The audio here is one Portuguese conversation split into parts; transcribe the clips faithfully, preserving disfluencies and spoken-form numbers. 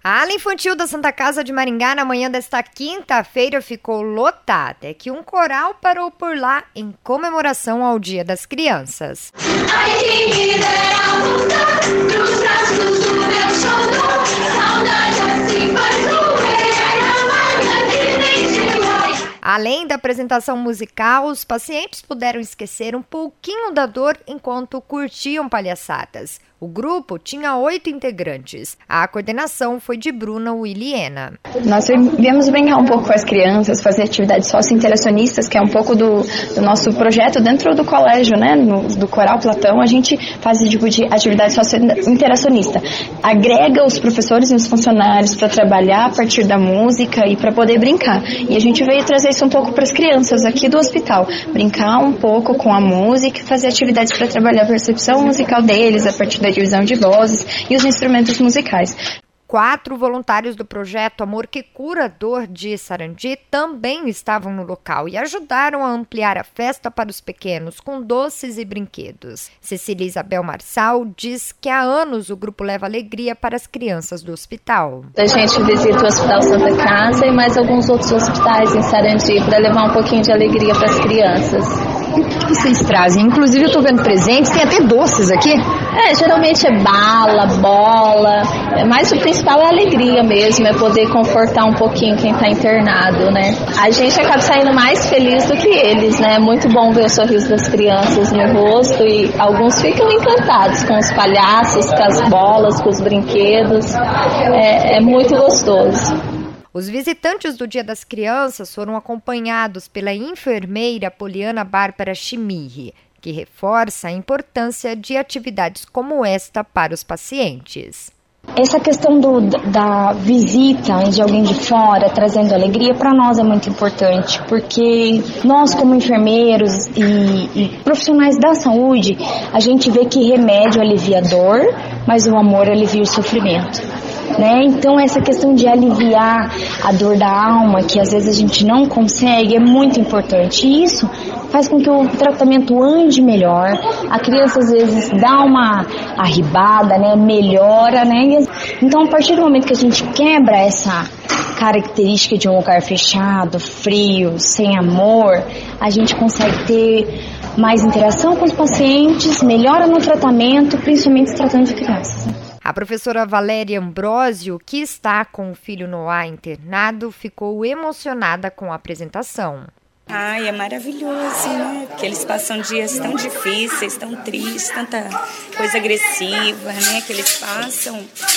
A ala infantil da Santa Casa de Maringá na manhã desta quinta-feira ficou lotada. É que um coral parou por lá em comemoração ao Dia das Crianças. Ai, que me dera voltar pros braços do meu xodó, saudade assim faz doer, amanhã que nem chegou. Além da apresentação musical, os pacientes puderam esquecer um pouquinho da dor enquanto curtiam palhaçadas. O grupo tinha oito integrantes. A coordenação foi de Bruna Williena. Nós viemos brincar um pouco com as crianças, fazer atividades socio-interacionistas, que é um pouco do, do nosso projeto dentro do colégio, né? No, do Coral Platão, a gente faz esse tipo de atividade socio-interacionista. Agrega os professores e os funcionários para trabalhar a partir da música e para poder brincar. E a gente veio trazer isso um pouco para as crianças aqui do hospital. Brincar um pouco com a música e fazer atividades para trabalhar a percepção musical deles, a partir da divisão de vozes e os instrumentos musicais. Quatro voluntários do projeto Amor que Cura Dor de Sarandi também estavam no local e ajudaram a ampliar a festa para os pequenos com doces e brinquedos. Cecília Isabel Marçal diz que há anos o grupo leva alegria para as crianças do hospital. A gente visita o Hospital Santa Casa e mais alguns outros hospitais em Sarandi para levar um pouquinho de alegria para as crianças. O que vocês trazem? Inclusive eu estou vendo presentes, tem até doces aqui. É, geralmente é bala, bola, mas o principal é a alegria mesmo, é poder confortar um pouquinho quem está internado, né? A gente acaba saindo mais feliz do que eles, né? É muito bom ver o sorriso das crianças no rosto e alguns ficam encantados com os palhaços, com as bolas, com os brinquedos, é, é muito gostoso. Os visitantes do Dia das Crianças foram acompanhados pela enfermeira Poliana Bárbara Chimirri, que reforça a importância de atividades como esta para os pacientes. Essa questão do, da visita de alguém de fora trazendo alegria para nós é muito importante, porque nós como enfermeiros e, e profissionais da saúde, a gente vê que remédio alivia a dor, mas o amor alivia o sofrimento. Né? Então essa questão de aliviar a dor da alma, que às vezes a gente não consegue, é muito importante. E isso faz com que o tratamento ande melhor, a criança às vezes dá uma arribada, né? Melhora, né? Então a partir do momento que a gente quebra essa característica de um lugar fechado, frio, sem amor, a gente consegue ter mais interação com os pacientes, melhora no tratamento, principalmente se tratando de crianças. Né? A professora Valéria Ambrósio, que está com o filho Noah internado, ficou emocionada com a apresentação. Ai, é maravilhoso, né? Porque eles passam dias tão difíceis, tão tristes, tanta coisa agressiva, né? Que eles passam.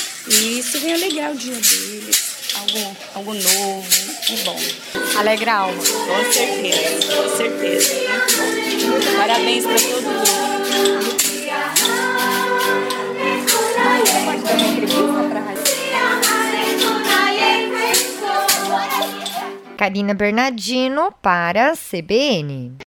E isso vem alegrar o dia deles, algo, algo novo, é bom. Alegra a alma. Com certeza, com certeza. Muito bom. Parabéns para todo mundo. Karina Bernardino para a C B N.